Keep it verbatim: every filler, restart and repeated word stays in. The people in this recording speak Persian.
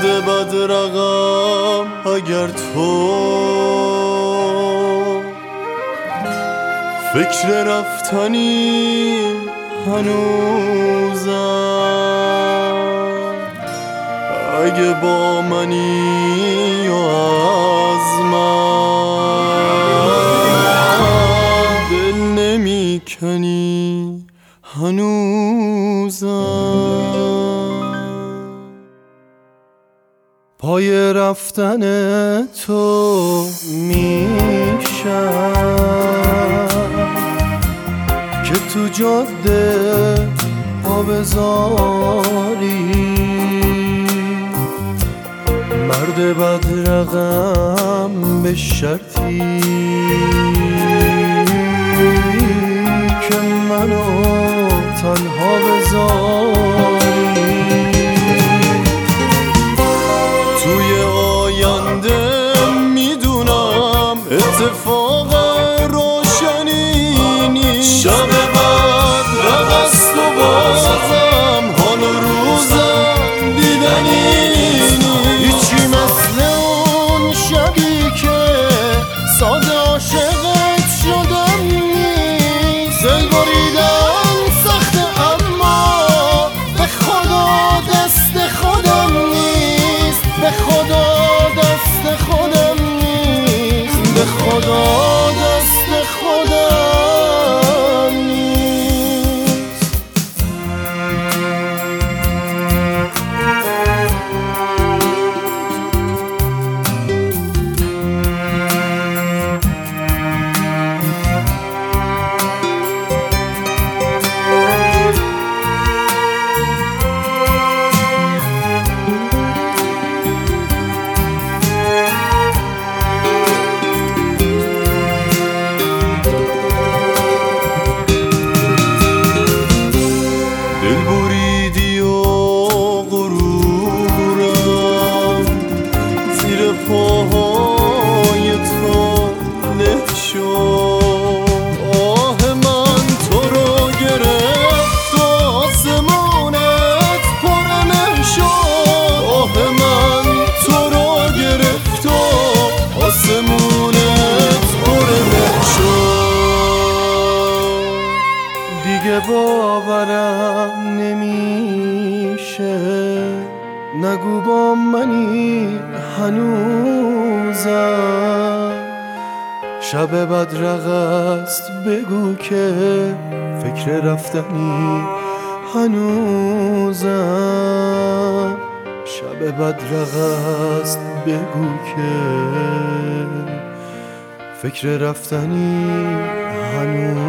مرد بدرقم اگر تو فکر رفتنی هنوزم، اگه با منی و از من دل نمی کنی هنوزم. پای رفتن تو میشم که تو جاده پا بذاری، مرد بدرقم به شرطی که منو تنها بذاری. توی آینده میدونم اتفاق روشنی نیست، شب بدرق است و بازم حال و روزم دیدنی نیست. هیچی مثل اون شبی که ساده عاشقت شدم نیست. دل بریدن سخته اما به خدا دست خودم نیست، به خدا دست خودم نیست، به خدا دست خودم نیست. پاهای تو له شد، آه من تو رو گرفت و آسمونت پرنه شد، آه من تو رو گرفت و آسمونت پرنه شد. دیگه باورم نمیشه، نگو با منی هنوزم، شب بدرق است بگو که فکر رفتنی هنوزم، شب بدرق است بگو که فکر رفتنی هنوزم.